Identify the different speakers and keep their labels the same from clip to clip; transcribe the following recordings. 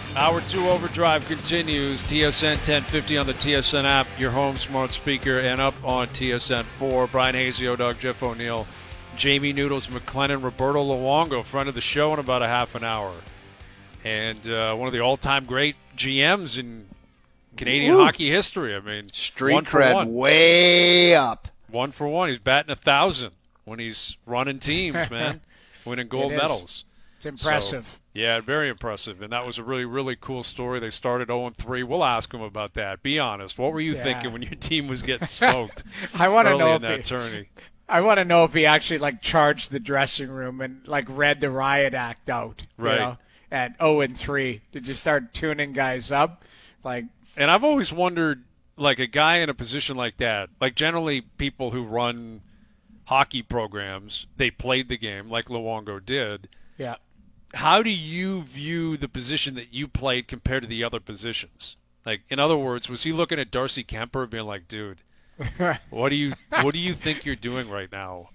Speaker 1: Hour 2 Overdrive continues. TSN 1050 on the TSN app, your home smart speaker, and up on TSN 4. Brian Hazy, Doug, Jeff O'Neill, Jamie Noodles McLennan, Roberto Luongo, friend of the show in about a half an hour. And one of the all-time great GMs in Canadian hockey history. I mean,
Speaker 2: street cred way up.
Speaker 1: 1 for 1. He's batting 1,000 when he's running teams, man, winning gold medals.
Speaker 3: It's impressive.
Speaker 1: So, yeah, very impressive. And that was a really, really cool story. They started 0-3. We'll ask him about that. Be honest. What were you thinking when your team was getting smoked
Speaker 3: I want to know
Speaker 1: in that tourney?
Speaker 3: I want to know if he actually charged the dressing room and read the riot act out.
Speaker 1: Right.
Speaker 3: You know, at 0-3. Did you start tuning guys up?
Speaker 1: And I've always wondered, a guy in a position like that, generally people who run hockey programs, they played the game like Luongo did.
Speaker 3: Yeah.
Speaker 1: How do you view the position that you played compared to the other positions? In other words, was he looking at Darcy Kemper being like, dude, what do you think you're doing right now?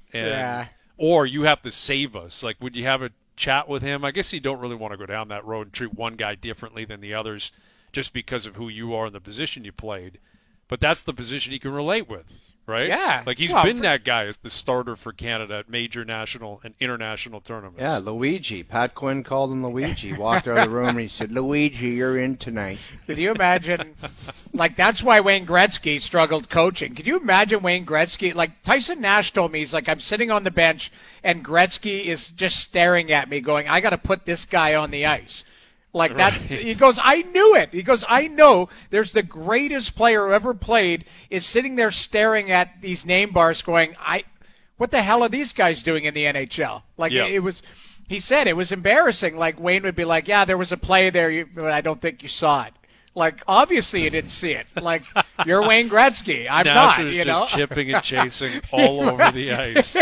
Speaker 1: Or you have to save us. Would you have a chat with him? I guess you don't really want to go down that road and treat one guy differently than the others just because of who you are and the position you played. But that's the position he can relate with, right?
Speaker 3: Yeah.
Speaker 1: He's been that guy as the starter for Canada at major national and international tournaments.
Speaker 2: Yeah, Luigi. Pat Quinn called him Luigi. Walked out of the room and he said, Luigi, you're in tonight.
Speaker 3: Could you imagine? That's why Wayne Gretzky struggled coaching. Could you imagine Wayne Gretzky? Tyson Nash told me, he's I'm sitting on the bench and Gretzky is just staring at me going, I got to put this guy on the ice. He goes, I knew it. He goes, I know there's the greatest player who ever played is sitting there staring at these name bars going, what the hell are these guys doing in the NHL? It was, he said it was embarrassing. Wayne would be like, yeah, there was a play there, but I don't think you saw it. Obviously you didn't see it. You're Wayne Gretzky. I'm
Speaker 1: Nasher's
Speaker 3: not,
Speaker 1: just chipping and chasing all over the ice.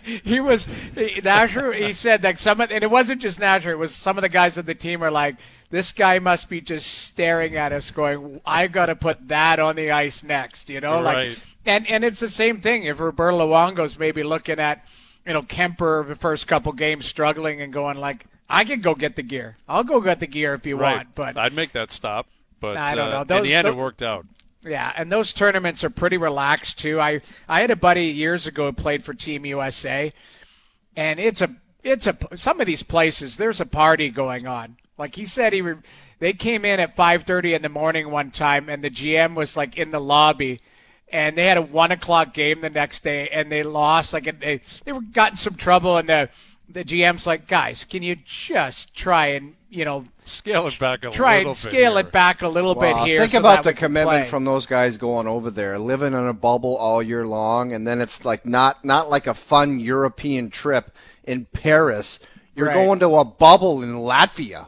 Speaker 3: Nasher, he said and it wasn't just Nasher, it was some of the guys on the team are like, this guy must be just staring at us going, I got to put that on the ice next,
Speaker 1: Right.
Speaker 3: And it's the same thing. If Roberto Luongo's maybe looking at, Kemper the first couple games struggling and going I can go get the gear. I'll go get the gear if you want. But
Speaker 1: I'd make that stop. But
Speaker 3: I don't know.
Speaker 1: In the end, it worked out.
Speaker 3: Yeah, and those tournaments are pretty relaxed too. I had a buddy years ago who played for Team USA, and it's some of these places there's a party going on. He said they came in at 5:30 in the morning one time, and the GM was in the lobby, and they had a 1:00 game the next day, and they lost. They got in some trouble, and the GM's like, guys, can you just try and
Speaker 1: scale it back a little bit.
Speaker 3: Try and scale it back a little bit here.
Speaker 2: Think about the commitment from those guys going over there, living in a bubble all year long, and then it's not like a fun European trip in Paris. You're going to a bubble in Latvia.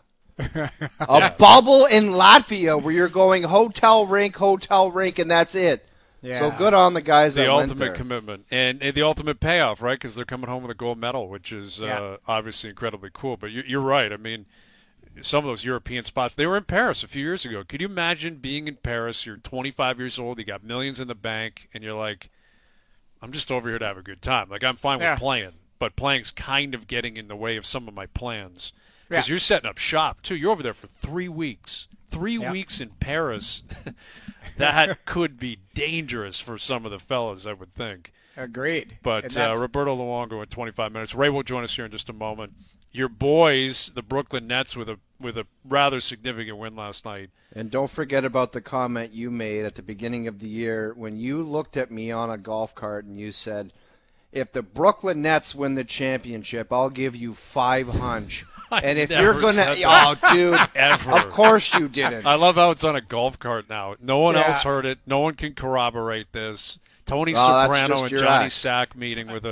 Speaker 2: A bubble in Latvia where you're going hotel rink, and that's it. Yeah. So good on the guys that went there.
Speaker 1: The ultimate commitment and the ultimate payoff, right? Because they're coming home with a gold medal, which is obviously incredibly cool. But you're right. I mean, some of those European spots, they were in Paris a few years ago. Could you imagine being in Paris? You're 25 years old, you got millions in the bank, and you're like, I'm just over here to have a good time. I'm fine with playing, but playing's kind of getting in the way of some of my plans. Because you're setting up shop, too. You're over there for 3 weeks. 3 weeks in Paris. That could be dangerous for some of the fellas, I would think.
Speaker 3: Agreed.
Speaker 1: But Roberto Luongo in 25 minutes. Ray will join us here in just a moment. Your boys, the Brooklyn Nets, with a rather significant win last night.
Speaker 2: And don't forget about the comment you made at the beginning of the year when you looked at me on a golf cart and you said, if the Brooklyn Nets win the championship, I'll give you 500. And if you're going to, dude,
Speaker 1: ever.
Speaker 2: Of course you didn't.
Speaker 1: I love how it's on a golf cart now. No one else heard it. No one can corroborate this. Tony Soprano and Johnny Sack meeting with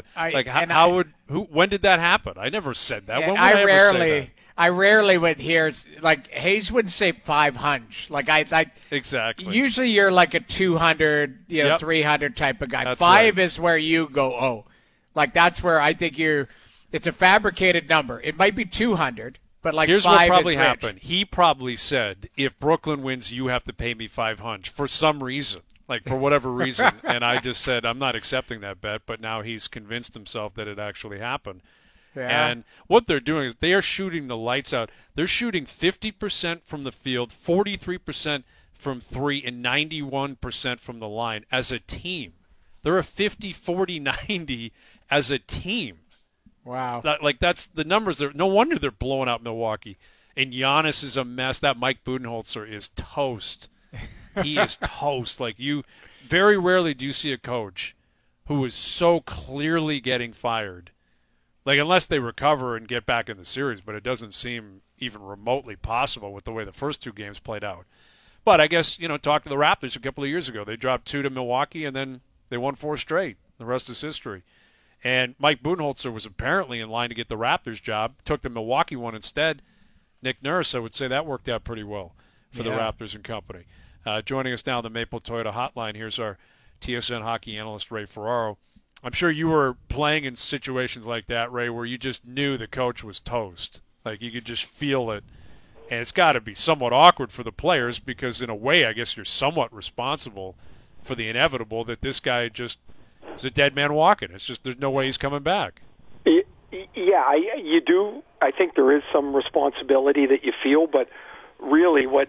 Speaker 1: when did that happen? I never said that. When would I ever say that?
Speaker 3: I rarely would hear Hayes wouldn't say 500.
Speaker 1: Exactly.
Speaker 3: Usually you're a 200, 300 type of guy.
Speaker 1: That's
Speaker 3: 5
Speaker 1: right.
Speaker 3: is where you go. That's where I think it's a fabricated number. It might be 200, but
Speaker 1: here's
Speaker 3: 5
Speaker 1: what probably
Speaker 3: is rich.
Speaker 1: happened. He probably said, if Brooklyn wins, you have to pay me 500 for some reason. For whatever reason, and I just said, I'm not accepting that bet, but now he's convinced himself that it actually happened.
Speaker 3: Yeah.
Speaker 1: And what they're doing is they are shooting the lights out. They're shooting 50% from the field, 43% from three, and 91% from the line as a team. They're a 50-40-90 as a team.
Speaker 3: Wow.
Speaker 1: Like, that's the numbers. No wonder they're blowing out Milwaukee. And Giannis is a mess. That Mike Budenholzer is toast. He is toast. Like, you very rarely do you see a coach who is so clearly getting fired. Like, unless they recover and get back in the series, but it doesn't seem even remotely possible with the way the first two games played out. But I guess, talk to the Raptors a couple of years ago. They dropped 2 to Milwaukee, and then they won 4 straight. The rest is history. And Mike Budenholzer was apparently in line to get the Raptors job, took the Milwaukee one instead. Nick Nurse, I would say that worked out pretty well for the Raptors and company. Joining us now on the Maple Toyota Hotline, here's our TSN hockey analyst, Ray Ferraro. I'm sure you were playing in situations like that, Ray, where you just knew the coach was toast. Like, you could just feel it. And it's got to be somewhat awkward for the players because, in a way, I guess you're somewhat responsible for the inevitable that this guy just is a dead man walking. It's just there's no way he's coming back.
Speaker 4: Yeah, you do. I think there is some responsibility that you feel, but really when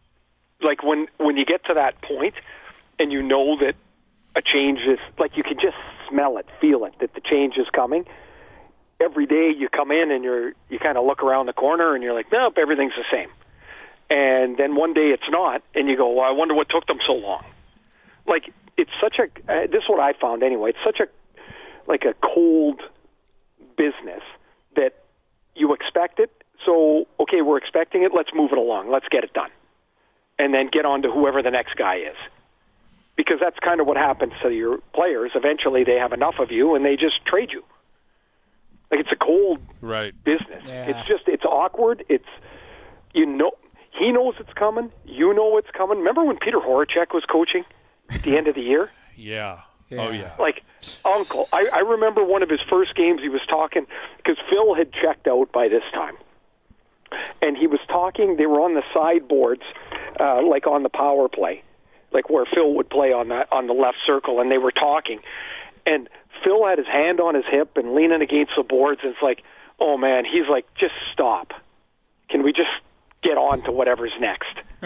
Speaker 4: you get to that point and you know that a change is, like, you can just smell it, feel it, that the change is coming. Every day you come in and you kind of look around the corner and you're like, nope, everything's the same. And then one day it's not, and you go, well, I wonder what took them so long. Like, it's such a, this is what I found anyway, it's such a cold business that you expect it. So, okay, we're expecting it, let's move it along, let's get it done. And then get on to whoever the next guy is. Because that's kind of what happens to your players. Eventually they have enough of you and they just trade you. Like, it's a cold business. Yeah. It's awkward. It's, he knows it's coming. You know it's coming. Remember when Peter Horacek was coaching at the end of the year?
Speaker 1: Yeah. Oh, yeah.
Speaker 4: Like, uncle. I remember one of his first games he was talking, because Phil had checked out by this time. And he was talking, they were on the sideboards, like on the power play, like where Phil would play on the left circle, and they were talking. And Phil had his hand on his hip and leaning against the boards, and it's like, oh, man, he's like, just stop. Can we just get on to whatever's next?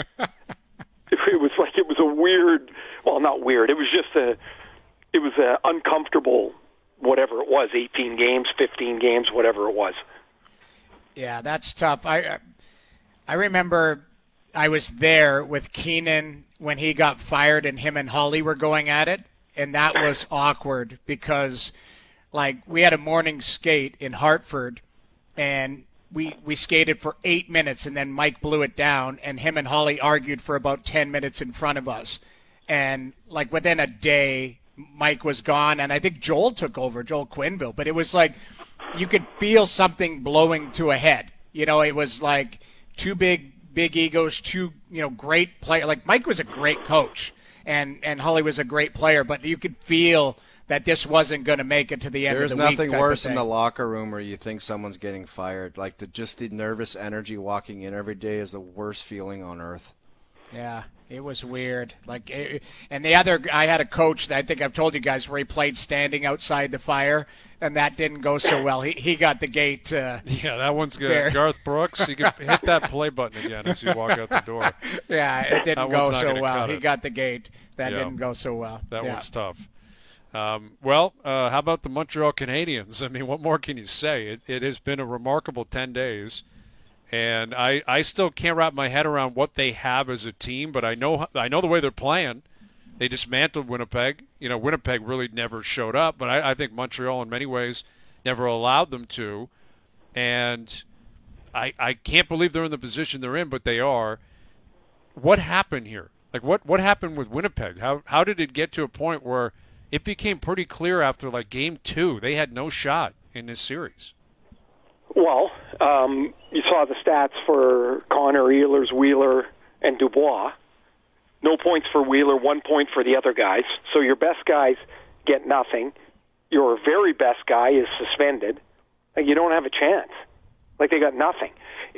Speaker 4: It was a weird, well, not weird, it was just it was a uncomfortable, whatever it was, 18 games, 15 games, whatever it was.
Speaker 3: Yeah, that's tough. I remember I was there with Keenan when he got fired and him and Holly were going at it, and that was awkward because, like, we had a morning skate in Hartford, and we skated for 8 minutes, and then Mike blew it down, and him and Holly argued for about 10 minutes in front of us. And, like, within a day, Mike was gone, and I think Joel took over, Joel Quenneville. But it was like you could feel something blowing to a head. It was like two big egos, two great players. Like, Mike was a great coach, and Holly was a great player, but you could feel that this wasn't going to make it to the end of the week.
Speaker 2: There's nothing worse in the locker room where you think someone's getting fired. Like, the nervous energy walking in every day is the worst feeling on earth.
Speaker 3: Yeah, it was weird. And the other, I had a coach that I think I've told you guys where he played standing outside the fire, and that didn't go so well. He got the gate.
Speaker 1: Yeah, that one's good. There. Garth Brooks, you can hit that play button again as you walk out the door.
Speaker 3: Yeah, it didn't go so well. He got the gate. That didn't go so well.
Speaker 1: That one's tough. How about the Montreal Canadiens? I mean, what more can you say? It has been a remarkable 10 days. And I still can't wrap my head around what they have as a team, but I know the way they're playing. They dismantled Winnipeg. Winnipeg really never showed up, but I think Montreal in many ways never allowed them to. And I can't believe they're in the position they're in, but they are. What happened here? Like, what happened with Winnipeg? How did it get to a point where it became pretty clear after, like, Game 2, they had no shot in this series?
Speaker 4: Well, you saw the stats for Connor, Ehlers, Wheeler, and Dubois. No points for Wheeler, 1 point for the other guys. So your best guys get nothing. Your very best guy is suspended. You don't have a chance. Like, they got nothing.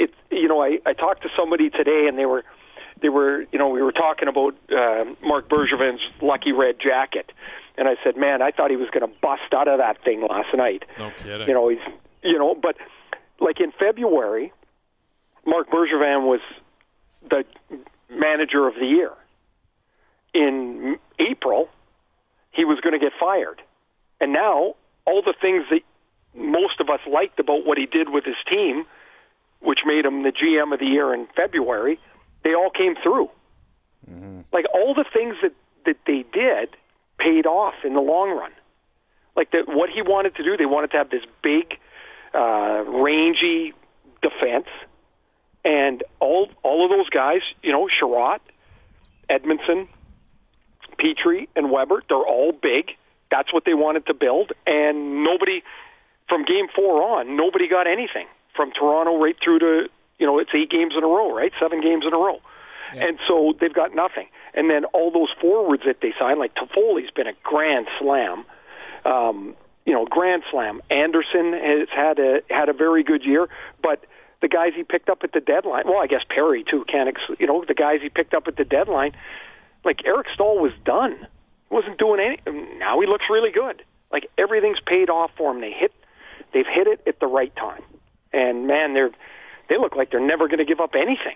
Speaker 4: I talked to somebody today, and they were, we were talking about Marc Bergevin's lucky red jacket. And I said, man, I thought he was going to bust out of that thing last night.
Speaker 1: No kidding.
Speaker 4: But like in February, Marc Bergevin was the manager of the year. In April, he was going to get fired. And now, all the things that most of us liked about what he did with his team, which made him the GM of the year in February, they all came through. Mm-hmm. Like, all the things that they did paid off in the long run. Like, what he wanted to do, they wanted to have this big, rangy defense. And all of those guys, Sherratt, Edmondson, Petrie, and Weber, they're all big. That's what they wanted to build. And nobody, from Game 4 on, nobody got anything. From Toronto right through to, it's 8 games in a row, right? 7 games in a row. Yeah. And so they've got nothing. And then all those forwards that they signed, like Toffoli's been a grand slam. Grand slam. Anderson has had a very good year, but the guys he picked up at the deadline, well, I guess Perry too, the guys he picked up at the deadline, like Eric Staal was done. He wasn't doing anything. Now he looks really good. Like everything's paid off for him. They've hit it at the right time. And man, they look like they're never going to give up anything.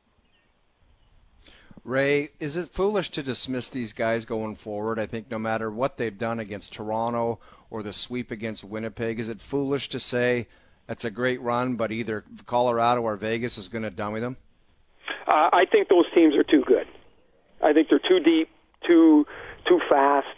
Speaker 2: Ray, is it foolish to dismiss these guys going forward? I think no matter what they've done against Toronto or the sweep against Winnipeg, is it foolish to say that's a great run, but either Colorado or Vegas is going to dummy them?
Speaker 4: I think those teams are too good. I think they're too deep, too fast.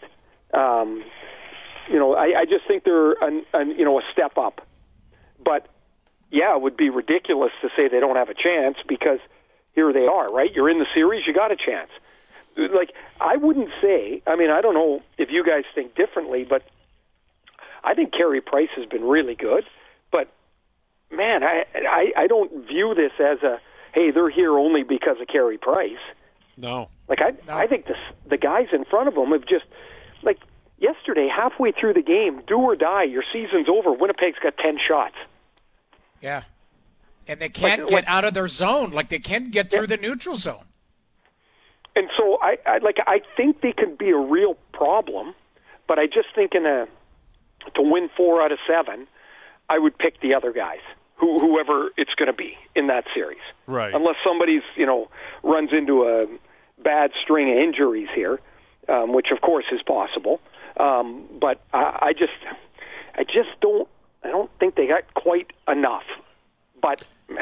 Speaker 4: I just think they're a step up. But yeah, it would be ridiculous to say they don't have a chance because here they are, right? You're in the series, you got a chance. Like, I wouldn't say, I don't know if you guys think differently, but I think Carey Price has been really good. But, man, I don't view this as hey, they're here only because of Carey Price.
Speaker 1: No.
Speaker 4: Like, I think the guys in front of them have just, like, yesterday, halfway through the game, do or die, your season's over, Winnipeg's got 10 shots.
Speaker 3: Yeah. And they can't get out of their zone. Like, they can't get through the neutral zone.
Speaker 4: And so I think they could be a real problem, but I just think to win 4 out of 7, I would pick the other guys, whoever it's going to be in that series.
Speaker 1: Right.
Speaker 4: Unless somebody's, runs into a bad string of injuries here, which of course is possible. But I don't think they got quite enough. But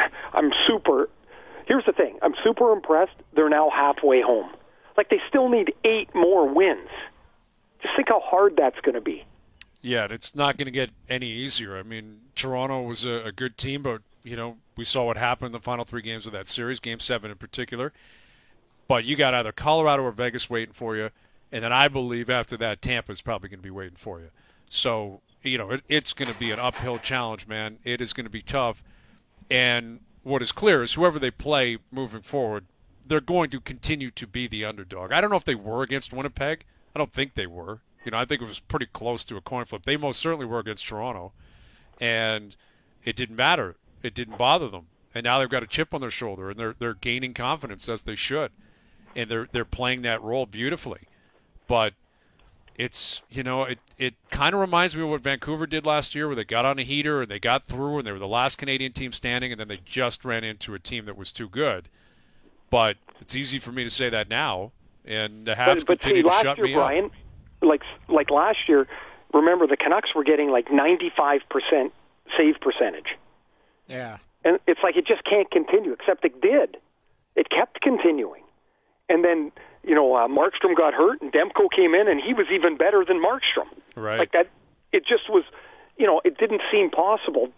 Speaker 4: here's the thing, I'm super impressed they're now halfway home. Like, they still need 8 more wins. Just think how hard that's going to be.
Speaker 1: Yeah, it's not going to get any easier. Toronto was a good team, but, we saw what happened in the final 3 games of that series, Game 7 in particular. But you got either Colorado or Vegas waiting for you, and then I believe after that, Tampa's probably going to be waiting for you. So, it's going to be an uphill challenge, man. It is going to be tough. And what is clear is whoever they play moving forward, they're going to continue to be the underdog. I don't know if they were against Winnipeg. I don't think they were. I think it was pretty close to a coin flip. They most certainly were against Toronto. And it didn't matter. It didn't bother them. And now they've got a chip on their shoulder, and they're gaining confidence as they should. And they're playing that role beautifully. But it's, it kind of reminds me of what Vancouver did last year, where they got on a heater and they got through and they were the last Canadian team standing, and then they just ran into a team that was too good. But it's easy for me to say that now, and the Habs continue to shut me
Speaker 4: Brian, up. Like last year, remember the Canucks were getting like 95% save percentage.
Speaker 3: Yeah.
Speaker 4: And it's like it just can't continue, except it did. It kept continuing. And then, Markstrom got hurt, and Demko came in, and he was even better than Markstrom.
Speaker 1: Right.
Speaker 4: Like that, it just was, it didn't seem possible.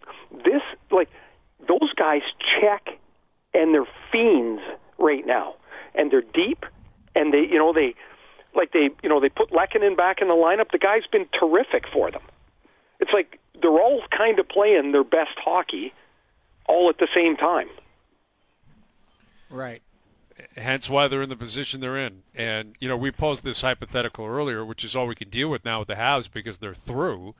Speaker 4: Those guys check, and they're fiends right now. And they're deep, and they put Lehkonen back in the lineup. The guy's been terrific for them. It's like they're all kind of playing their best hockey all at the same time.
Speaker 3: Right.
Speaker 1: Hence why they're in the position they're in. And, we posed this hypothetical earlier, which is all we can deal with now with the Habs because they're through.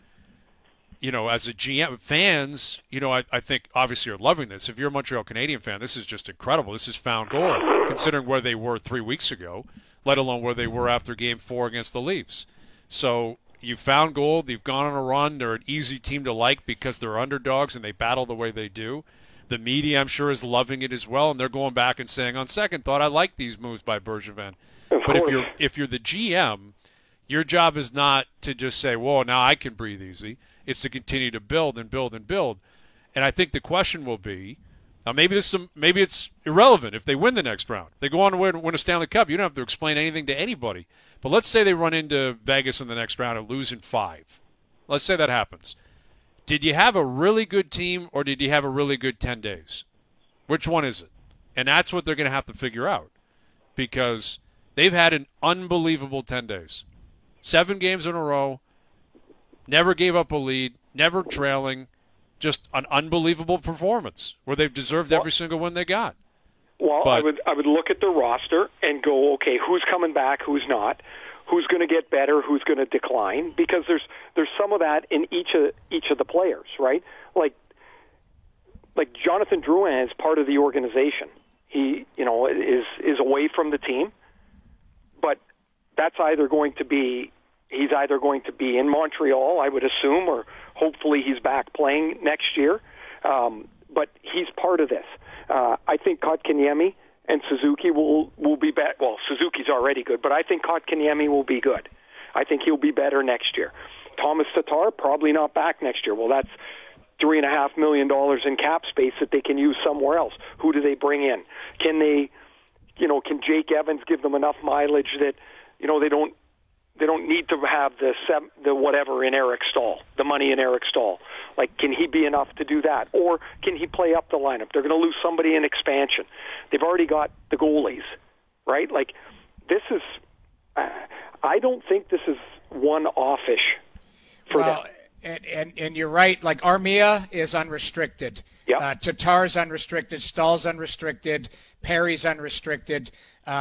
Speaker 1: As a GM, fans, I think obviously are loving this. If you're a Montreal Canadian fan, this is just incredible. This is found gold, considering where they were 3 weeks ago, let alone where they were after Game 4 against the Leafs. So, you found gold. You've gone on a run. They're an easy team to like because they're underdogs and they battle the way they do. The media, I'm sure, is loving it as well, and they're going back and saying, on second thought, I like these moves by Bergevin. But if you're the GM, your job is not to just say, "Whoa, now I can breathe easy." It's to continue to build and build and build. And I think the question will be, now maybe it's irrelevant if they win the next round. They go on to win a Stanley Cup. You don't have to explain anything to anybody. But let's say they run into Vegas in the next round and lose in 5. Let's say that happens. Did you have a really good team or did you have a really good 10 days? Which one is it? And that's what they're going to have to figure out because they've had an unbelievable 10 days. 7 games in a row, never gave up a lead, never trailing, just an unbelievable performance where they've deserved every single one they got.
Speaker 4: Well, I would look at the roster and go, okay, who's coming back, who's not, who's going to get better, who's going to decline, because there's some of that in each of the players, right? Like Jonathan Drouin is part of the organization. He, is away from the team, but that's he's either going to be in Montreal, I would assume, or hopefully he's back playing next year. But he's part of this. I think Kotkaniemi and Suzuki will be better. Well, Suzuki's already good, but I think Kotkaniemi will be good. I think he'll be better next year. Thomas Tatar, probably not back next year. Well, that's $3.5 million in cap space that they can use somewhere else. Who do they bring in? Can can Jake Evans give them enough mileage that, they don't need to have the whatever in Eric Staal, the money in Eric Staal. Like, can he be enough to do that? Or can he play up the lineup? They're going to lose somebody in expansion. They've already got the goalies, right? Like, this is, I don't think this is one-offish for them.
Speaker 3: And you're right. Like, Armia is unrestricted.
Speaker 4: Yep.
Speaker 3: Tatar's unrestricted. Stahl's unrestricted. Perry's unrestricted.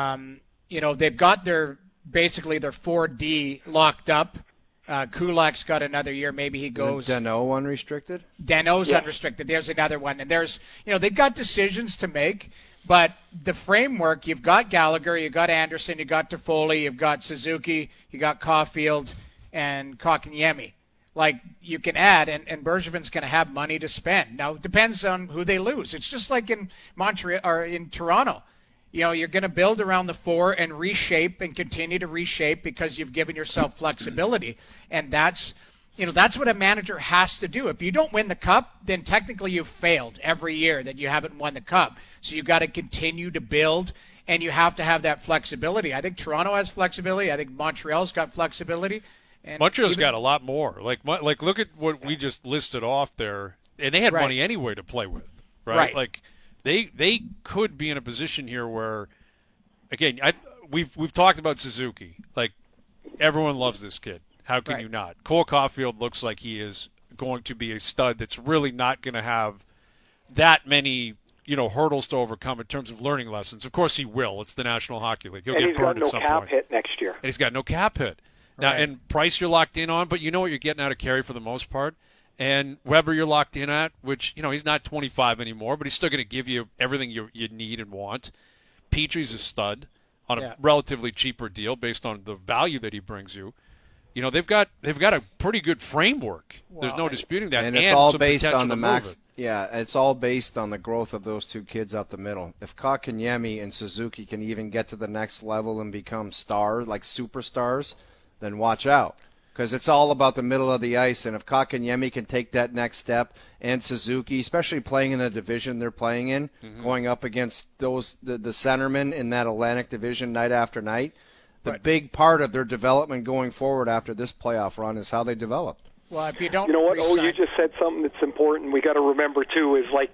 Speaker 3: They've got basically their 4D locked up. Kulak's got another year. Maybe he goes.
Speaker 2: Isn't Danault unrestricted?
Speaker 3: Danault's unrestricted. There's another one. And there's, they've got decisions to make. But the framework, you've got Gallagher, you've got Anderson, you've got Toffoli, you've got Suzuki, you got Caulfield, and Kotkaniemi. Like, you can add, and Bergevin's going to have money to spend. Now, it depends on who they lose. It's just like in Montreal or in Toronto. You're going to build around the 4 and reshape and continue to reshape because you've given yourself flexibility. And that's what a manager has to do. If you don't win the cup, then technically you've failed every year that you haven't won the cup. So you've got to continue to build, and you have to have that flexibility. I think Toronto has flexibility. I think Montreal's got flexibility. And
Speaker 1: Montreal's got a lot more. Like look at what we just listed off there, and they had money anyway to play with, right? Like they could be in a position here where, again, we've talked about Suzuki. Like, everyone loves this kid. How can you not? Cole Caulfield looks like he is going to be a stud that's really not going to have that many hurdles to overcome in terms of learning lessons. Of course he will. It's the National Hockey League. He'll get burned at some point.
Speaker 4: He's got no cap hit next year.
Speaker 1: And he's got no cap hit. Now, and Price you're locked in on, but you know what you're getting out of Carey for the most part. And Weber you're locked in at, which, he's not 25 anymore, but he's still going to give you everything you need and want. Petrie's a stud on a relatively cheaper deal based on the value that he brings you. They've got a pretty good framework. There's no disputing that.
Speaker 2: And it's all based on the max. Yeah, it's all based on the growth of those two kids up the middle. If Kotkaniemi and Suzuki can even get to the next level and become stars, like superstars, then watch out. Because it's all about the middle of the ice, and if Kotkaniemi can take that next step, and Suzuki, especially playing in the division they're playing in, going up against the centermen in that Atlantic division night after night, the big part of their development going forward after this playoff run is how they develop.
Speaker 3: Well, if you don't,
Speaker 4: you just said something that's important. We got to remember too is like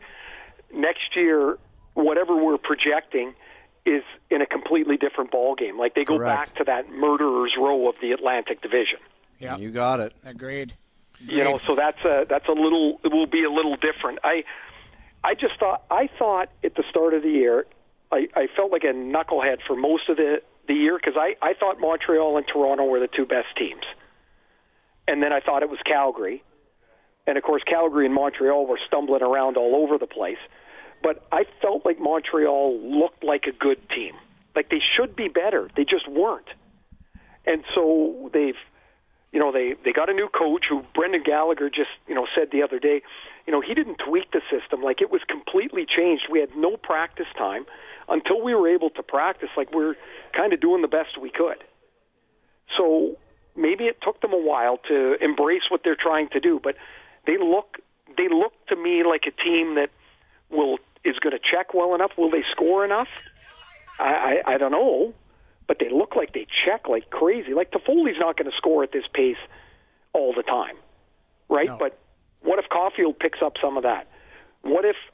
Speaker 4: next year, whatever we're projecting is in a completely different ball game. Like, they go back to that murderer's row of the Atlantic Division.
Speaker 2: Yeah, you got it.
Speaker 3: Agreed.
Speaker 4: So that's a little. It will be a little different. I thought at the start of the year, I felt like a knucklehead for most of the year because I thought Montreal and Toronto were the two best teams, and then I thought it was Calgary, and of course Calgary and Montreal were stumbling around all over the place. But I felt like Montreal looked like a good team. Like, they should be better. They just weren't. And so they've they got a new coach who Brendan Gallagher just, said the other day, he didn't tweak the system. Like, it was completely changed. We had no practice time until we were able to practice. Like, we're kind of doing the best we could. So maybe it took them a while to embrace what they're trying to do, but they look to me like a team that is going to check well enough. Will they score enough? I don't know, but they look like they check like crazy. Like, Toffoli's not going to score at this pace all the time, right?
Speaker 3: No.
Speaker 4: But what if Caulfield picks up some of that? What if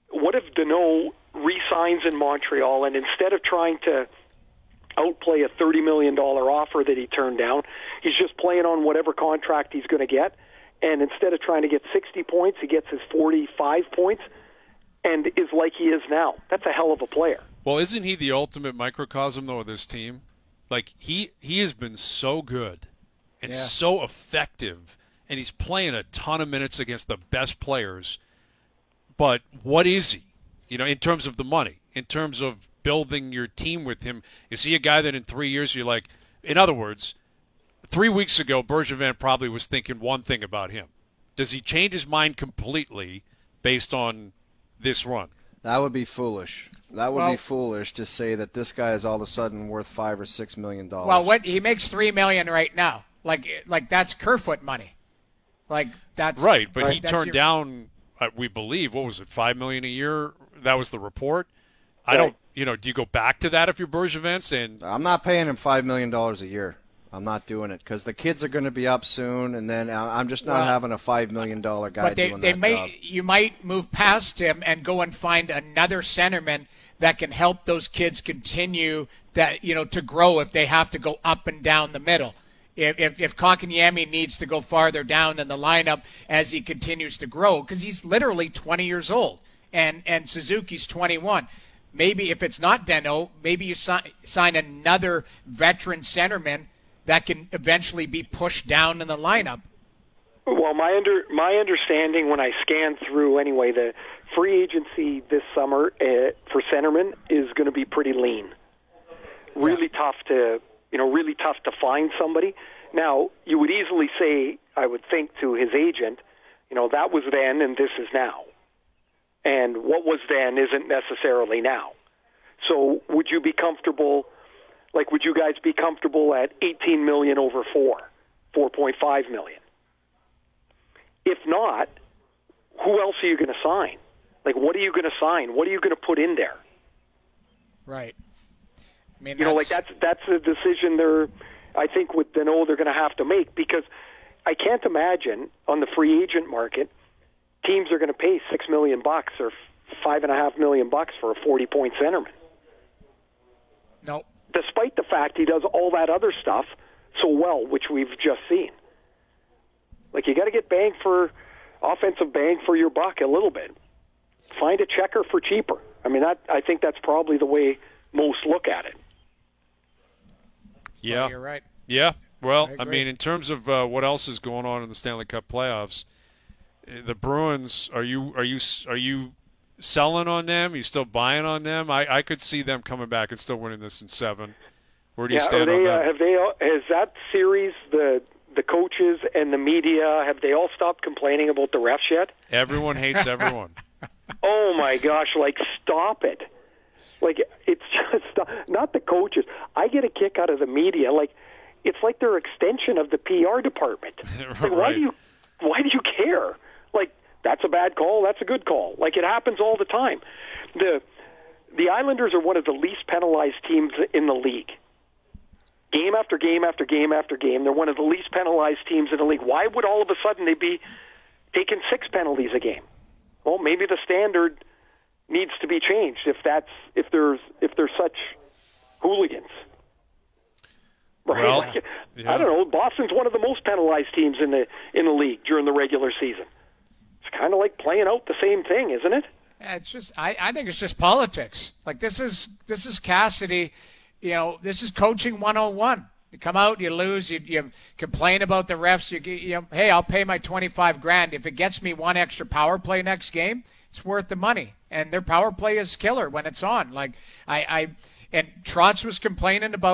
Speaker 4: Danault re-signs in Montreal, and instead of trying to outplay a $30 million offer that he turned down, he's just playing on whatever contract he's going to get, and instead of trying to get 60 points, he gets his 45 points and is like he is now. That's a hell of a player.
Speaker 1: Well, isn't he the ultimate microcosm, though, of this team? Like, he has been so good and so effective, and he's playing a ton of minutes against the best players. But what is he? In terms of the money, in terms of building your team with him, is he a guy that in 3 years you're like, in other words, 3 weeks ago, Bergevin probably was thinking one thing about him. Does he change his mind completely based on this run?
Speaker 2: That would be foolish. That would be foolish to say that this guy is all of a sudden worth $5 or $6 million.
Speaker 3: Well, he makes $3 million right now. Like that's Kerfoot money. Like, that's
Speaker 1: right. But
Speaker 3: right,
Speaker 1: he turned down, we believe, what was it, $5 million a year? That was the report. I don't. Do you go back to that if you're Bergevin? And
Speaker 2: I'm not paying him $5 million a year. I'm not doing it because the kids are going to be up soon, and then I'm just not having a $5 million guy
Speaker 3: but
Speaker 2: doing that job.
Speaker 3: You might move past him and go and find another centerman that can help those kids continue to grow if they have to go up and down the middle. If Kotkaniemi needs to go farther down in the lineup as he continues to grow, because he's literally 20 years old, and Suzuki's 21. Maybe if it's not Danault, maybe you sign another veteran centerman that can eventually be pushed down in the lineup.
Speaker 4: Well, my understanding when I scanned through anyway, the free agency this summer for centermen is going to be pretty lean. Really tough to find somebody. Now, you would easily say, I would think to his agent, that was then and this is now. And what was then isn't necessarily now. So would you be comfortable, would you guys be comfortable at $18 million over 4.5 million? If not, who else are you going to sign? What are you going to sign? What are you going to put in there?
Speaker 3: Right. I mean,
Speaker 4: that's a decision I think with Danault they're going to have to make, because I can't imagine on the free agent market teams are going to pay $6 million or $5.5 million for a 40-point centerman.
Speaker 3: No.
Speaker 4: Despite the fact he does all that other stuff so well, which we've just seen. You got to get offensive bang for your buck a little bit. Find a checker for cheaper. I mean, I think that's probably the way most look at it.
Speaker 1: Yeah,
Speaker 3: well, you're right.
Speaker 1: Yeah. Well, I mean, in terms of what else is going on in the Stanley Cup playoffs, the Bruins, are you selling on them? Are you still buying on them? I could see them coming back and still winning this in 7. Where do you stand on that?
Speaker 4: Has that series, the coaches and the media, have they all stopped complaining about the refs yet?
Speaker 1: Everyone hates everyone.
Speaker 4: Oh my gosh! Stop it! It's just not the coaches. I get a kick out of the media. It's like they're an extension of the PR department.
Speaker 1: Right.
Speaker 4: Why do you care? That's a bad call. That's a good call. It happens all the time. The Islanders are one of the least penalized teams in the league. Game after game after game after game, they're one of the least penalized teams in the league. Why would all of a sudden they be taking 6 penalties a game? Well, maybe the standard needs to be changed if they're such hooligans. Right?
Speaker 1: Well,
Speaker 4: I don't know. Boston's one of the most penalized teams in the league during the regular season. It's kind of like playing out the same thing, isn't it?
Speaker 3: Yeah, it's just I think it's just politics. This is Cassidy. This is coaching 101. You come out, you lose, you complain about the refs. Hey, I'll pay my $25,000 if it gets me one extra power play next game. It's worth the money, and their power play is killer when it's on. And Trotz was complaining about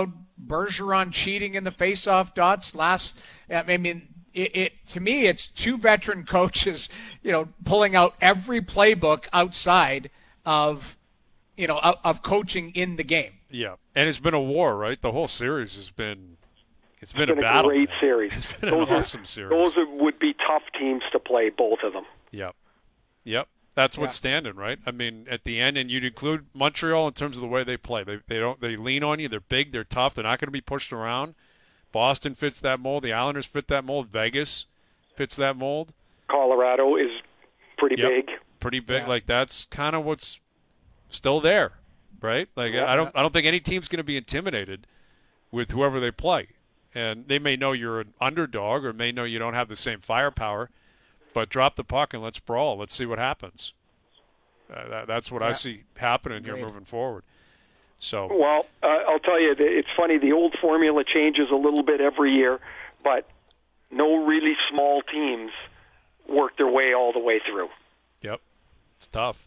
Speaker 3: Bergeron cheating in the faceoff dots last. I mean, it to me, it's two veteran coaches, pulling out every playbook outside of, of coaching in the game.
Speaker 1: Yeah, and it's been a war, right? The whole series has been. It's been a
Speaker 4: battle. Great series.
Speaker 1: It's been an awesome series.
Speaker 4: Those would be tough teams to play, both of them.
Speaker 1: Yep. That's what's standing, right? I mean, at the end, and you'd include Montreal in terms of the way they play. They lean on you. They're big. They're tough. They're not going to be pushed around. Boston fits that mold. The Islanders fit that mold. Vegas fits that mold.
Speaker 4: Colorado is pretty big.
Speaker 1: Pretty big. Yeah. Like that's kind of what's still there, right? Like I don't think any team's going to be intimidated with whoever they play. And they may know you're an underdog or may know you don't have the same firepower, but drop the puck and let's brawl. Let's see what happens. That's what I see happening here moving forward. So,
Speaker 4: well, I'll tell you, it's funny. The old formula changes a little bit every year, but no really small teams work their way all the way through.
Speaker 1: Yep, it's tough.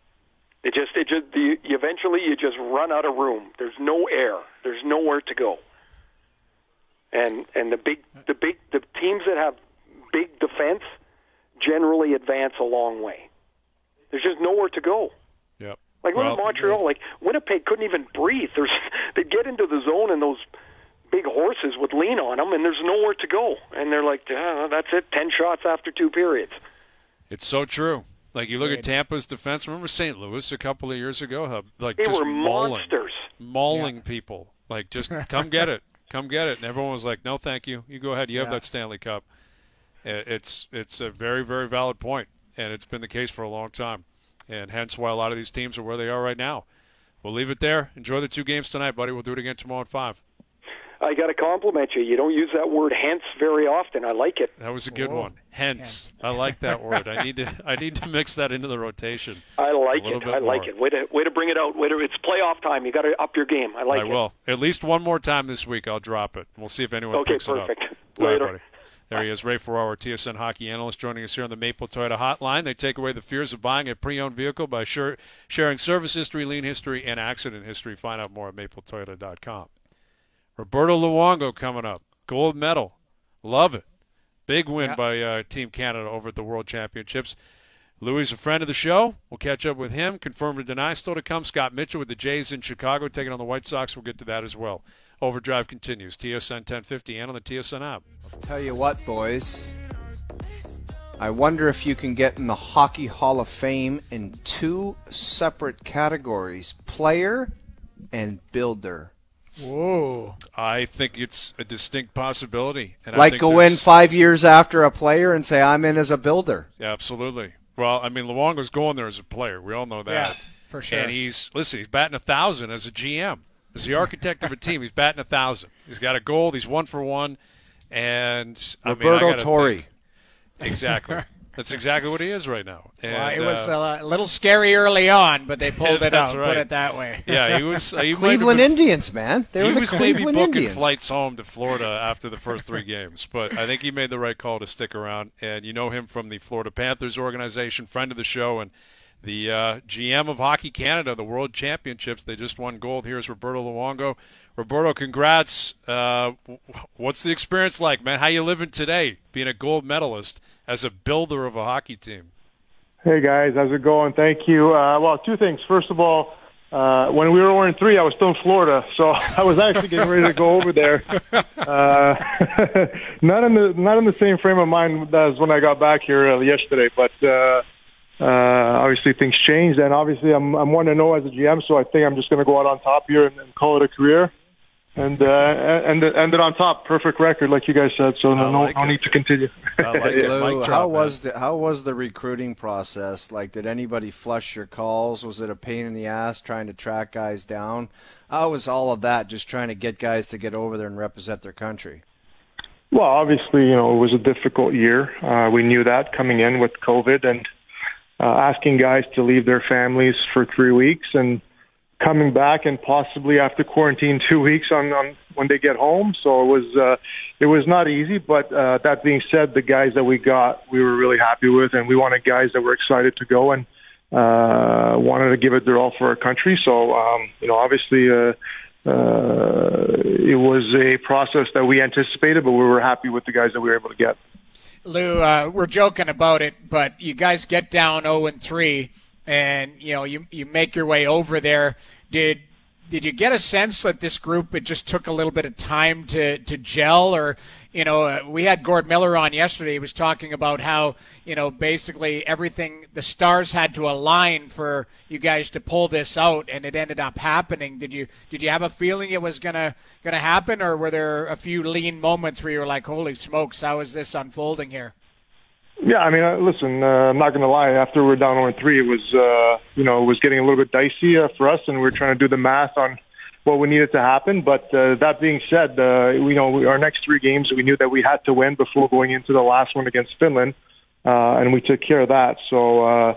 Speaker 4: Eventually you just run out of room. There's no air. There's nowhere to go. And the teams that have big defense generally advance a long way. There's just nowhere to go.
Speaker 1: Yep.
Speaker 4: Like look at Montreal. Like Winnipeg couldn't even breathe. They'd get into the zone and those big horses would lean on them, and there's nowhere to go. And they're like, that's it. 10 shots after 2 periods.
Speaker 1: It's so true. Like you look at Tampa's defense. Remember St. Louis a couple of years ago? Like
Speaker 4: they
Speaker 1: just
Speaker 4: were monsters,
Speaker 1: mauling people. Like just come get it. Come get it. And everyone was like, no, thank you. You go ahead. You have that Stanley Cup. It's a very, very valid point, and it's been the case for a long time, and hence why a lot of these teams are where they are right now. We'll leave it there. Enjoy the 2 games tonight, buddy. We'll do it again tomorrow at 5.
Speaker 4: I got to compliment you. You don't use that word hence very often. I like it.
Speaker 1: That was a good one. Hence. I like that word. I need to mix that into the rotation.
Speaker 4: I like it. Way to bring it out. It's playoff time. You got to up your game. I will.
Speaker 1: At least one more time this week I'll drop it. We'll see if anyone picks it up.
Speaker 4: Okay, perfect.
Speaker 1: Later. Right, buddy. There he is, Ray Ferraro, TSN hockey analyst, joining us here on the Maple Toyota Hotline. They take away the fears of buying a pre-owned vehicle by sharing service history, lien history, and accident history. Find out more at mapletoyota.com. Roberto Luongo coming up. Gold medal. Love it. Big win by Team Canada over at the World Championships. Louis is a friend of the show. We'll catch up with him. Confirm or deny still to come. Scott Mitchell with the Jays in Chicago taking on the White Sox. We'll get to that as well. Overdrive continues. TSN 1050 and on the TSN app.
Speaker 2: I'll tell you what, boys. I wonder if you can get in the Hockey Hall of Fame in 2 separate categories, player and builder.
Speaker 3: Whoa.
Speaker 1: I think it's a distinct possibility. And
Speaker 2: like go in 5 years after a player and say, I'm in as a builder.
Speaker 1: Yeah, absolutely. Well, I mean, Luongo's going there as a player. We all know that.
Speaker 3: Yeah, for sure.
Speaker 1: And he's batting 1,000 as a GM. As the architect of a team, he's batting 1,000. He's got a goal. He's 1 for 1. And
Speaker 2: Roberto Torre.
Speaker 1: Exactly. That's exactly what he is right now. And,
Speaker 3: well, it was a little scary early on, but they pulled it out.
Speaker 1: Right.
Speaker 3: Put it that way.
Speaker 1: Yeah, he was.
Speaker 2: Cleveland Indians, man. They were the Cleveland
Speaker 1: maybe booking
Speaker 2: Indians.
Speaker 1: Flights home to Florida after the first 3 games, but I think he made the right call to stick around. And you know him from the Florida Panthers organization, friend of the show, and the GM of Hockey Canada, the World Championships. They just won gold. Here's Roberto Luongo. Roberto, congrats. What's the experience like, man? How you living today, being a gold medalist as a builder of a hockey team?
Speaker 5: Hey, guys. How's it going? Thank you. Well, 2 things. First of all, when we were in 3, I was still in Florida, so I was actually getting ready to go over there. Not in the same frame of mind as when I got back here yesterday, but obviously things changed, and obviously I'm 1-0 as a GM, so I think I'm just going to go out on top here and call it a career. And ended on top, perfect record, like you guys said. So no need to continue.
Speaker 2: Lou, how was the recruiting process? Like, did anybody flush your calls? Was it a pain in the ass trying to track guys down? How was all of that? Just trying to get guys to get over there and represent their country.
Speaker 5: Well, obviously, it was a difficult year. We knew that coming in with COVID and asking guys to leave their families for 3 weeks and coming back and possibly have to quarantine 2 weeks on when they get home. So it was not easy, but that being said, the guys that we got, we were really happy with, and we wanted guys that were excited to go and wanted to give it their all for our country. So, obviously it was a process that we anticipated, but we were happy with the guys that we were able to get.
Speaker 3: Lou, we're joking about it, but you guys get down 0-3, and you make your way over there. Did you get a sense that this group, it just took a little bit of time to gel? Or, we had Gord Miller on yesterday. He was talking about how, basically everything, the stars had to align for you guys to pull this out, and it ended up happening. Did you have a feeling it was gonna happen, or were there a few lean moments where you were like, holy smokes, how is this unfolding here?
Speaker 5: Yeah, I mean, listen, I'm not going to lie. After we were down 0-3, it was, it was getting a little bit dicey for us, and we were trying to do the math on what we needed to happen. But that being said, our next 3 games, we knew that we had to win before going into the last one against Finland, and we took care of that. So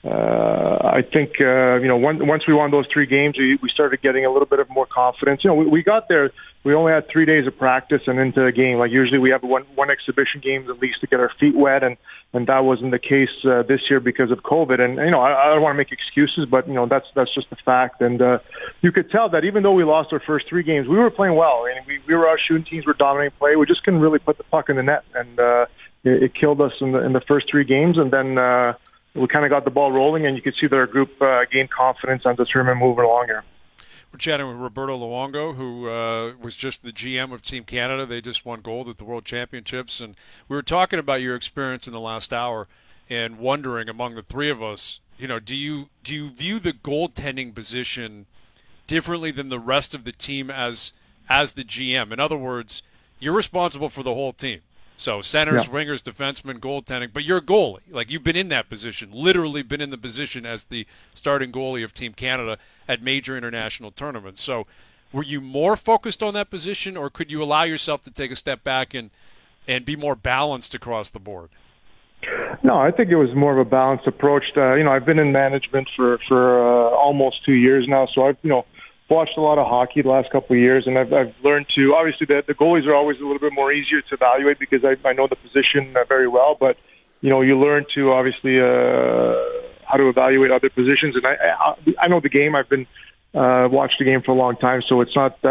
Speaker 5: I think, once we won those 3 games, we started getting a little bit of more confidence. We got there. We only had 3 days of practice and into the game. Like usually we have one exhibition game at least to get our feet wet, and that wasn't the case this year because of COVID. And I don't want to make excuses, but that's just a fact. And you could tell that even though we lost our first 3 games, we were playing well. I mean, we were out shooting teams, were dominating play. We just couldn't really put the puck in the net, and it killed us in the first 3 games. And then we kind of got the ball rolling, and you could see that our group gained confidence and determined moving along here.
Speaker 1: We're chatting with Roberto Luongo, who was just the GM of Team Canada. They just won gold at the World Championships. And we were talking about your experience in the last hour and wondering, among the 3 of us, do you view the goaltending position differently than the rest of the team as the GM? In other words, you're responsible for the whole team. So centers, wingers, defensemen, goaltending, but you're a goalie. Like, you've been in that position, literally been in the position as the starting goalie of Team Canada at major international tournaments. So were you more focused on that position, or could you allow yourself to take a step back and be more balanced across the board?
Speaker 5: No, I think it was more of a balanced approach. I've been in management for almost 2 years now, so I've watched a lot of hockey the last couple of years, and I've learned to, obviously the goalies are always a little bit more easier to evaluate because I know the position very well, but you learn to obviously how to evaluate other positions, and I know the game. I've been watched the game for a long time, so it's not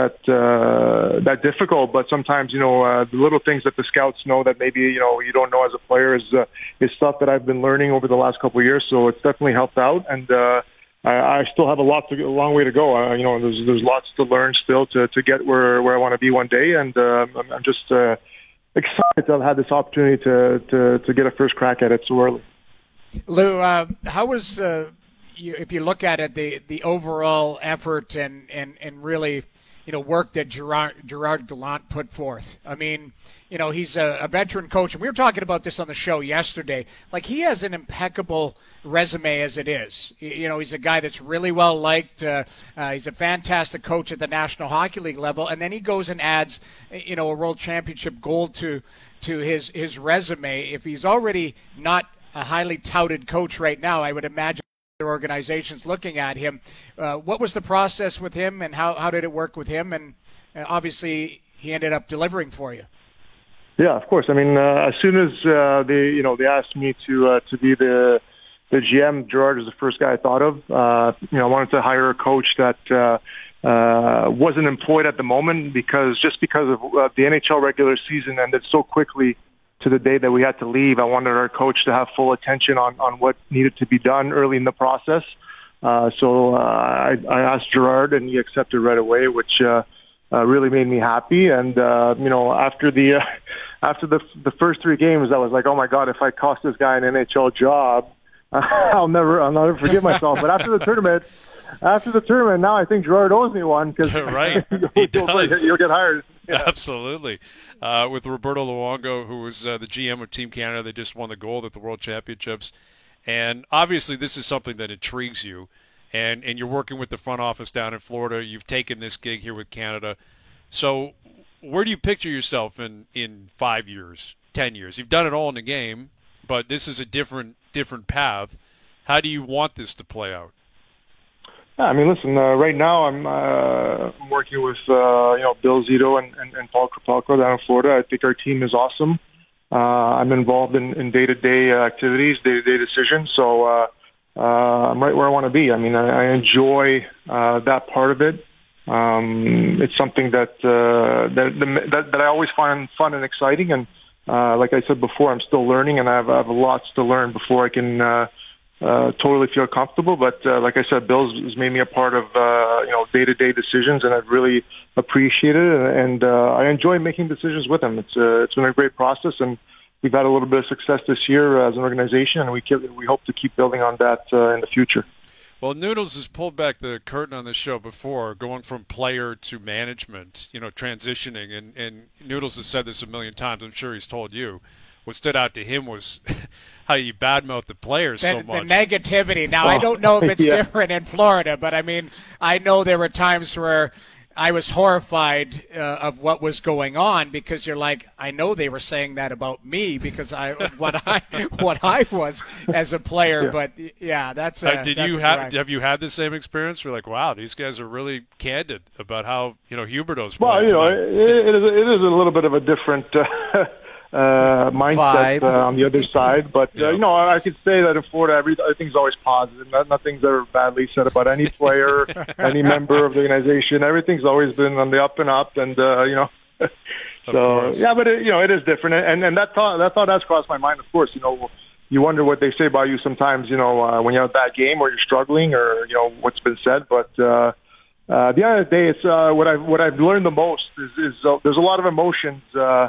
Speaker 5: that difficult, but sometimes the little things that the scouts know that maybe you don't know as a player is stuff that I've been learning over the last couple of years, so it's definitely helped out. And I still have a long way to go. There's lots to learn still to get where I want to be one day, and I'm just excited to have had this opportunity to get a first crack at it so early.
Speaker 3: Lou, how was if you look at it, the overall effort and really work that Gerard Gallant put forth? I mean, he's a veteran coach, and we were talking about this on the show yesterday. Like, he has an impeccable resume as it is. He's a guy that's really well liked. He's a fantastic coach at the National Hockey League level, and then he goes and adds, a World Championship gold to his resume. If he's already not a highly touted coach right now, I would imagine other organizations looking at him. What was the process with him, and how did it work with him? And obviously, he ended up delivering for you.
Speaker 5: Yeah, of course. I mean, as soon as they asked me to be the GM, Gerard is the first guy I thought of. I wanted to hire a coach that wasn't employed at the moment because of the NHL regular season ended so quickly to the day that we had to leave. I wanted our coach to have full attention on what needed to be done early in the process. So I asked Gerard, and he accepted right away, which really made me happy. And after the first 3 games, I was like, oh my God, if I cost this guy an NHL job, I'll never forgive myself. But after the tournament, now I think Gerard owes me one because
Speaker 1: right, he does.
Speaker 5: You'll get hired.
Speaker 1: Yeah. Absolutely. With Roberto Luongo, who was the GM of Team Canada, they just won the gold at the World Championships. And obviously this is something that intrigues you. And you're working with the front office down in Florida. You've taken this gig here with Canada. So where do you picture yourself in 5 years, 10 years? You've done it all in the game, but this is a different path. How do you want this to play out?
Speaker 5: Yeah, I mean, listen. Right now, I'm working with Bill Zito and Paul Kropalko down in Florida. I think our team is awesome. I'm involved in day-to-day activities, day-to-day decisions. So I'm right where I want to be. I mean, I enjoy that part of it. It's something that I always find fun and exciting. And like I said before, I'm still learning, and I have lots to learn before I can totally feel comfortable. But like I said, Bill's has made me a part of day-to-day decisions, and I've really appreciated it. And I enjoy making decisions with him. It's been a great process, and we've had a little bit of success this year as an organization, and we hope to keep building on that in the future.
Speaker 1: Well, Noodles has pulled back the curtain on this show before, going from player to management, transitioning. And Noodles has said this a million times. I'm sure he's told you. What stood out to him was how you badmouth the players so much.
Speaker 3: The negativity. Now, I don't know if it's different in Florida, but, I know there were times where I was horrified of what was going on, because you're like, I know they were saying that about me because what I was as a player. Yeah. But yeah, that's
Speaker 1: have you had the same experience? You're like, wow, these guys are really candid about how Huberdeau's
Speaker 5: playing. Well, it is a little bit of a different mindset on the other side, but I could say that in Florida, everything's always positive. Nothing's ever badly said about any player, any member of the organization. Everything's always been on the up and up, and so yeah. But it is different, and that thought has crossed my mind. Of course, you wonder what they say about you sometimes. When you have a bad game or you're struggling, or what's been said, but. At the end of the day, it's what I've learned the most is there's a lot of emotions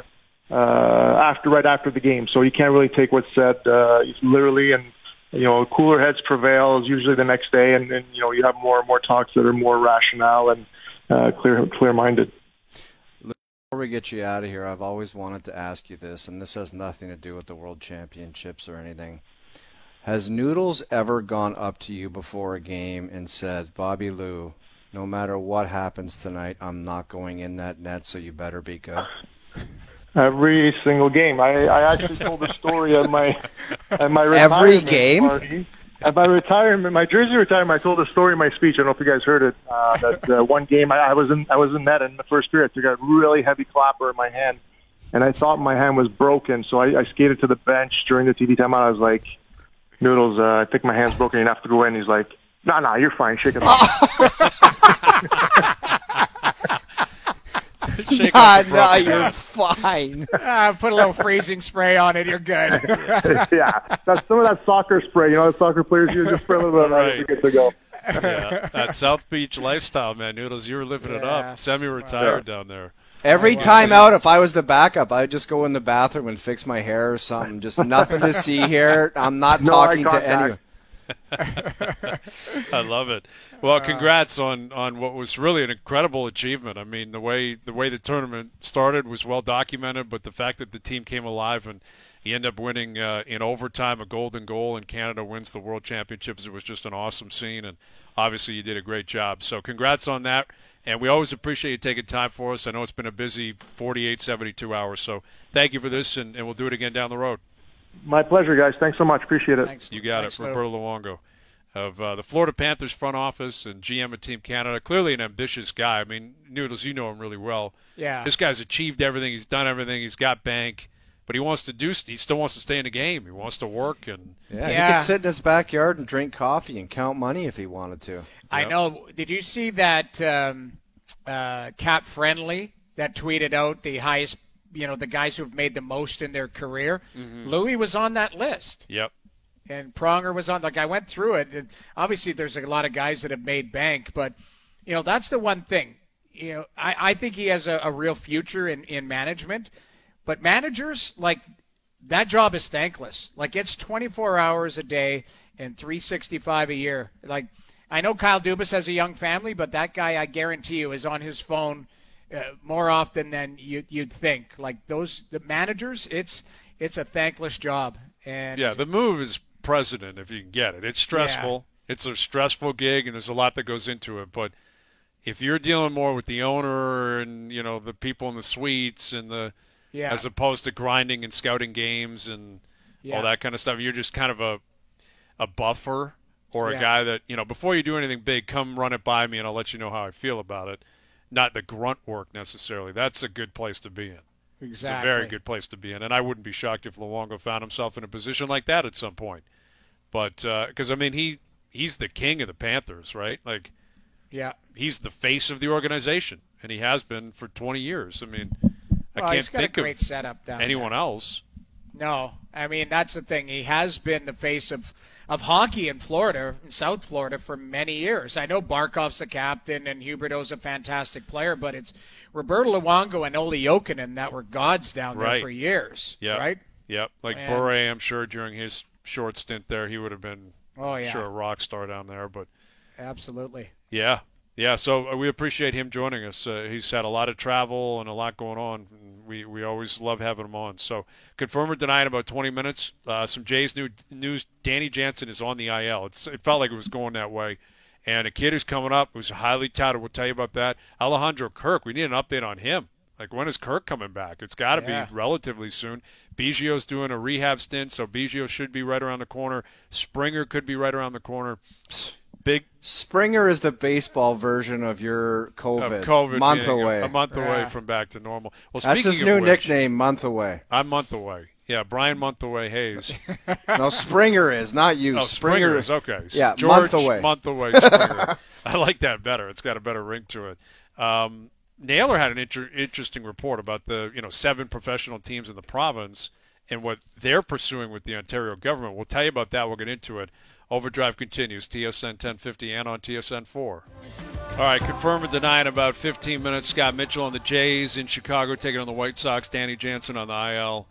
Speaker 5: right after the game, so you can't really take what's said literally, and cooler heads prevails usually the next day, and you have more and more talks that are more rational and clear-minded.
Speaker 2: Before we get you out of here, I've always wanted to ask you this, and this has nothing to do with the World Championships or anything. Has Noodles ever gone up to you before a game and said, Bobby Lou, no matter what happens tonight, I'm not going in that net, so you better be good?
Speaker 5: Every single game. I actually told the story at my retirement
Speaker 2: every game
Speaker 5: party. At my jersey retirement, I told a story in my speech. I don't know if you guys heard it. That one game I was in net in the first period. I got a really heavy clapper in my hand, and I thought my hand was broken. So I skated to the bench during the TV timeout. I was like, Noodles, I think my hand's broken. You have to go in. He's like, No, you're fine. Shake it off.
Speaker 2: No, you're fine.
Speaker 3: Put a little freezing spray on it. You're good.
Speaker 5: Yeah, that's some of that soccer spray. The soccer players use just spray a little bit. Right. You're good to go.
Speaker 1: Yeah, that South Beach lifestyle, man, Noodles. You were living it up. Semi-retired down there.
Speaker 2: Every time out, if I was the backup, I'd just go in the bathroom and fix my hair or something. Just nothing to see here. I'm not talking to anyone.
Speaker 1: I love it. Well, congrats on what was really an incredible achievement. I mean, the way the tournament started was well documented, but the fact that the team came alive and you end up winning in overtime a golden goal, and Canada wins the World Championships, it was just an awesome scene, and obviously you did a great job. So congrats on that, and we always appreciate you taking time for us. I know it's been a busy 48, 72 hours, so thank you for this, and we'll do it again down the road.
Speaker 5: My pleasure, guys. Thanks so much. Appreciate it.
Speaker 3: Thanks.
Speaker 1: You got it. Roberto Luongo of the Florida Panthers front office and GM of Team Canada. Clearly an ambitious guy. I mean, Noodles, you know him really well.
Speaker 3: Yeah.
Speaker 1: This guy's achieved everything. He's done everything. He's got bank. But he still wants to stay in the game. He wants to work. And
Speaker 2: he could sit in his backyard and drink coffee and count money if he wanted to.
Speaker 3: I know. Did you see that Cap Friendly that tweeted out the highest the guys who've made the most in their career?
Speaker 1: Mm-hmm. Louis
Speaker 3: was on that list.
Speaker 1: Yep.
Speaker 3: And Pronger was on. Like, I went through it, and obviously there's a lot of guys that have made bank, but that's the one thing. I think he has a real future in management, but managers, like, that job is thankless. Like, it's 24 hours a day and 365 a year. Like, I know Kyle Dubas has a young family, but that guy, I guarantee you, is on his phone more often than you'd think. Like, the managers, it's a thankless job. And
Speaker 1: yeah, the move is president if you can get it. It's stressful. Yeah. It's a stressful gig, and there's a lot that goes into it. But if you're dealing more with the owner and the people in the suites and as opposed to grinding and scouting games and all that kind of stuff, you're just kind of a buffer or a guy that before you do anything big, come run it by me and I'll let you know how I feel about it. Not the grunt work necessarily. That's a good place to be in.
Speaker 3: Exactly.
Speaker 1: It's a very good place to be in. And I wouldn't be shocked if Luongo found himself in a position like that at some point. But because, he's the king of the Panthers, right? Like,
Speaker 3: Yeah.
Speaker 1: He's the face of the organization, and he has been for 20 years. I mean, I can't
Speaker 3: he's got
Speaker 1: think
Speaker 3: a great
Speaker 1: of
Speaker 3: setup down
Speaker 1: anyone
Speaker 3: there.
Speaker 1: else.
Speaker 3: No, I mean, that's the thing. He has been the face of hockey in Florida, in South Florida, for many years. I know Barkov's the captain and Huberdeau's a fantastic player, but it's Roberto Luongo and Olli Jokinen that were gods down there for years, right?
Speaker 1: Yep. Like Bure, I'm sure during his short stint there, he would have been sure a rock star down there. But
Speaker 3: absolutely.
Speaker 1: Yeah. Yeah, so we appreciate him joining us. He's had a lot of travel and a lot going on. We always love having him on. So confirm or deny in about 20 minutes. Some Jays news. Danny Jansen is on the IL. It felt like it was going that way. And a kid who's coming up who's highly touted. We'll tell you about that. Alejandro Kirk, we need an update on him. Like, when is Kirk coming back? It's got to be relatively soon. Biggio's doing a rehab stint, so Biggio should be right around the corner. Springer could be right around the corner. Big
Speaker 2: Springer is the baseball version of your COVID.
Speaker 1: Of COVID
Speaker 2: month away.
Speaker 1: A month away from back to normal. Well,
Speaker 2: that's his new nickname, month away.
Speaker 1: I'm month away. Yeah, Brian Month Away Hayes.
Speaker 2: No, Springer is, not you.
Speaker 1: Oh, Springer is, okay.
Speaker 2: Yeah,
Speaker 1: George,
Speaker 2: month away
Speaker 1: Springer. I like that better. It's got a better ring to it. Naylor had an interesting report about the 7 professional teams in the province and what they're pursuing with the Ontario government. We'll tell you about that. We'll get into it. Overdrive continues, TSN 1050 and on TSN 4. All right, confirm and deny in about 15 minutes. Scott Mitchell on the Jays in Chicago taking on the White Sox. Danny Jansen on the IL.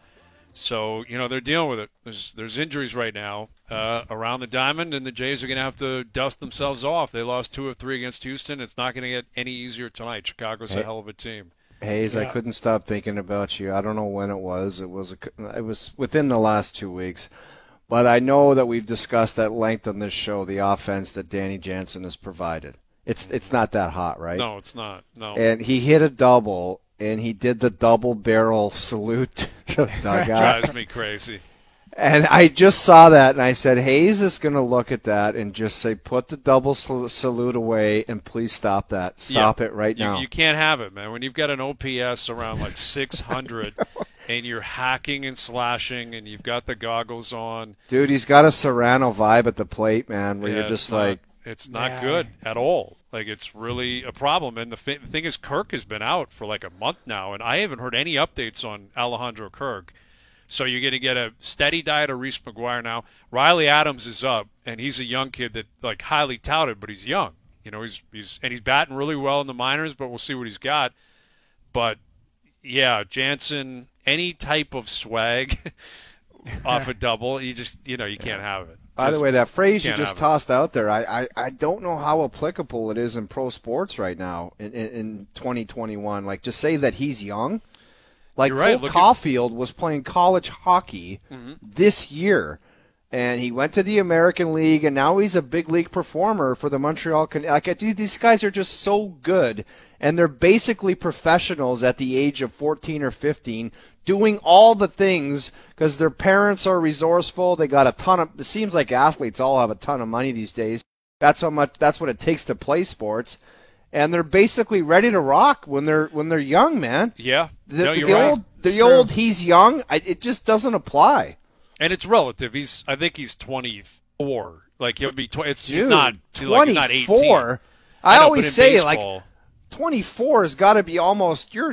Speaker 1: So, they're dealing with it. There's injuries right now around the diamond, and the Jays are going to have to dust themselves off. They lost 2 of 3 against Houston. It's not going to get any easier tonight. Chicago's a hell of a team.
Speaker 2: Hayes, I couldn't stop thinking about you. I don't know when it was. It was within the last 2 weeks. But I know that we've discussed at length on this show the offense that Danny Jansen has provided. It's not that hot, right?
Speaker 1: No, it's not. No.
Speaker 2: And he hit a double, and he did the double barrel salute to the dugout.
Speaker 1: Drives me crazy.
Speaker 2: And I just saw that, and I said, Hayes is going to look at that and just say, put the double salute away, and please stop that. Stop it right now.
Speaker 1: You can't have it, man. When you've got an OPS around like 600 and you're hacking and slashing and you've got the goggles on.
Speaker 2: Dude, he's got a Serrano vibe at the plate, man, where you're just
Speaker 1: it's not good at all. Like, it's really a problem. And the thing is, Kirk has been out for like a month now, and I haven't heard any updates on Alejandro Kirk. So you're going to get a steady diet of Reese McGuire now. Riley Adams is up, and he's a young kid that, like, highly touted, but he's young. He's batting really well in the minors, but we'll see what he's got. But yeah, Jansen, any type of swag off a double, you can't have it.
Speaker 2: By the way, that phrase you just tossed out there, I don't know how applicable it is in pro sports right now in 2021. Like, just say that he's young. Like, Cole Caulfield was playing college hockey this year, and he went to the American League, and now he's a big league performer for the Montreal Canadiens. Like, these guys are just so good, and they're basically professionals at the age of 14 or 15, doing all the things because their parents are resourceful. They got a ton of – it seems like athletes all have a ton of money these days. That's what it takes to play sports. And they're basically ready to rock when they're young, man.
Speaker 1: Yeah.
Speaker 2: You're right. The old he's young, it just doesn't apply.
Speaker 1: And it's relative. I think he's 24. Like, he'll be he's
Speaker 2: not
Speaker 1: 24. He's not 18.
Speaker 2: I always say baseball, like 24 has got to be almost you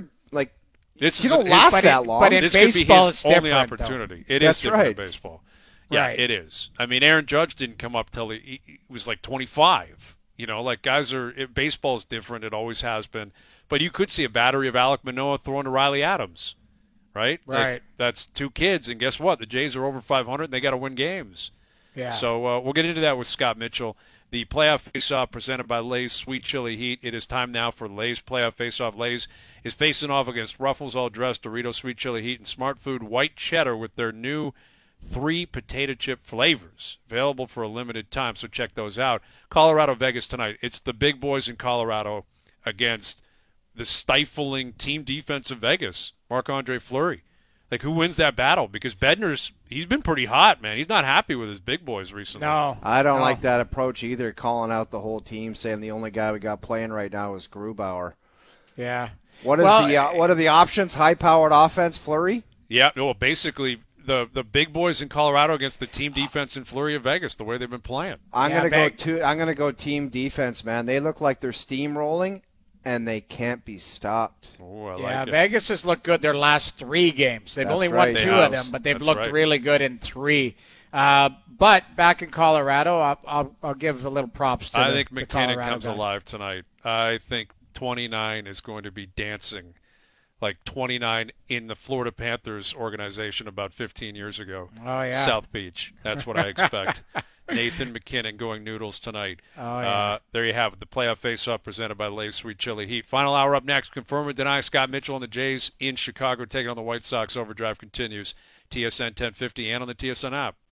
Speaker 2: don't last that long.
Speaker 3: But in baseball, it's
Speaker 1: only opportunity.
Speaker 2: Though.
Speaker 1: It is different
Speaker 2: right.
Speaker 1: in baseball. Yeah,
Speaker 3: right.
Speaker 1: It is. I mean, Aaron Judge didn't come up till he was like 25. Like, baseball is different. It always has been. But you could see a battery of Alek Manoah thrown to Riley Adams, right?
Speaker 3: Right.
Speaker 1: Like, that's 2 kids, and guess what? The Jays are over 500, and they got to win games.
Speaker 3: Yeah.
Speaker 1: So we'll get into that with Scott Mitchell. The playoff face-off presented by Lay's Sweet Chili Heat. It is time now for Lay's playoff face-off. Lay's is facing off against Ruffles All Dressed, Doritos Sweet Chili Heat, and Smart Food White Cheddar with their new 3 potato chip flavors available for a limited time, so check those out. Colorado Vegas tonight. It's the big boys in Colorado against the stifling team defense of Vegas. Marc-Andre Fleury. Like, who wins that battle? Because Bednar's, he's been pretty hot, man. He's not happy with his big boys recently.
Speaker 3: No.
Speaker 2: I don't like that approach either, calling out the whole team, saying the only guy we got playing right now is Grubauer.
Speaker 3: Yeah.
Speaker 2: What are the options? High-powered offense, Fleury?
Speaker 1: Yeah, well, basically the big boys in Colorado against the team defense in Fleury of Vegas, the way they've been playing.
Speaker 2: I'm gonna go team defense, man. They look like they're steamrolling, and they can't be stopped.
Speaker 1: Ooh, I
Speaker 3: Yeah,
Speaker 1: like
Speaker 3: Vegas has looked good their last 3 games. They've
Speaker 2: That's
Speaker 3: only
Speaker 2: right.
Speaker 3: won 2
Speaker 1: They
Speaker 3: of
Speaker 1: have.
Speaker 3: them, but they've
Speaker 1: That's
Speaker 3: looked
Speaker 1: right.
Speaker 3: really good in 3. But back in Colorado, I'll give a little props to
Speaker 1: I
Speaker 3: the,
Speaker 1: think
Speaker 3: the
Speaker 1: McKinnon
Speaker 3: Colorado
Speaker 1: comes
Speaker 3: guys.
Speaker 1: alive tonight. I think 29 is going to be dancing like 29 in the Florida Panthers organization about 15 years ago.
Speaker 3: Oh, yeah.
Speaker 1: South Beach. That's what I expect. Nathan McKinnon going noodles tonight.
Speaker 3: Oh, yeah.
Speaker 1: There you have it. The playoff face-off presented by Lay's Sweet Chili Heat. Final hour up next. Confirm or deny Scott Mitchell and the Jays in Chicago taking on the White Sox. Overdrive continues. TSN 1050 and on the TSN app.